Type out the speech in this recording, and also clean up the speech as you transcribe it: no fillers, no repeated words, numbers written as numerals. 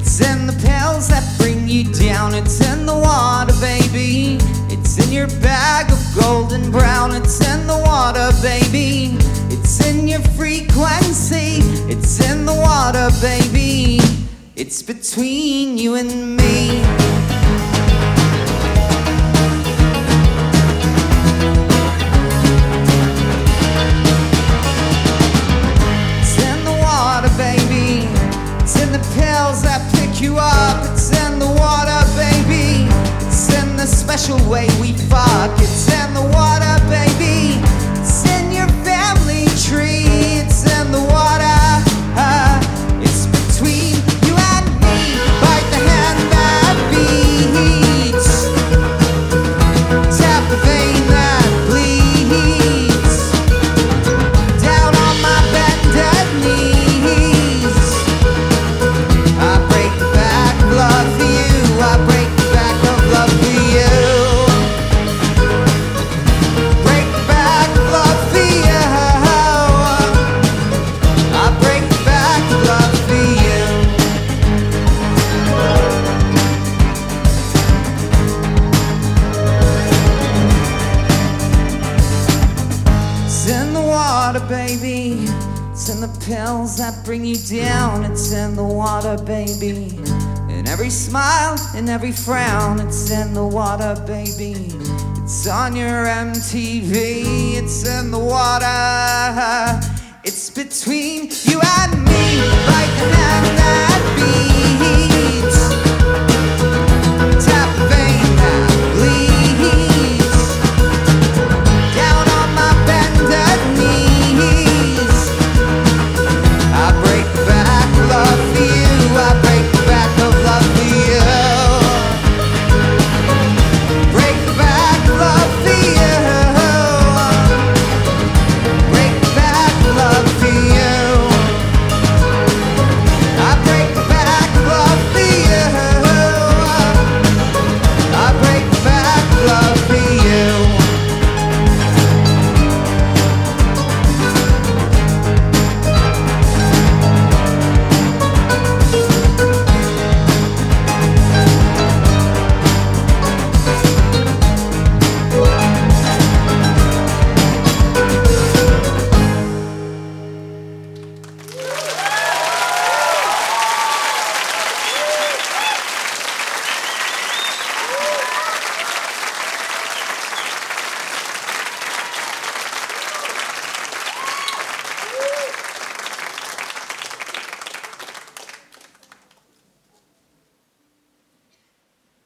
It's in the pills that bring you down. It's in the water, baby. It's in your bag of golden brown. It's in the water, baby. It's in your frequency. It's in the water, baby. It's between you and me. It's in the water, baby. It's in the pills that pick you up. It's in the water, baby. It's in the special way we fuck. It's in the water, baby. It's in your family tree. It's in the water. It's between you and me. Bite the hand that beats. Tap the vein that bleeds. Down on my bended knees. I break the back of love for you. I break the back of love for you. Break the back of love for you. I break the back of love for you. It's in the water, baby. It's in the pills that bring you down. It's in the water, baby. In every smile, in every frown. It's in the water, baby. It's on your MTV. It's in the water. It's between you and me.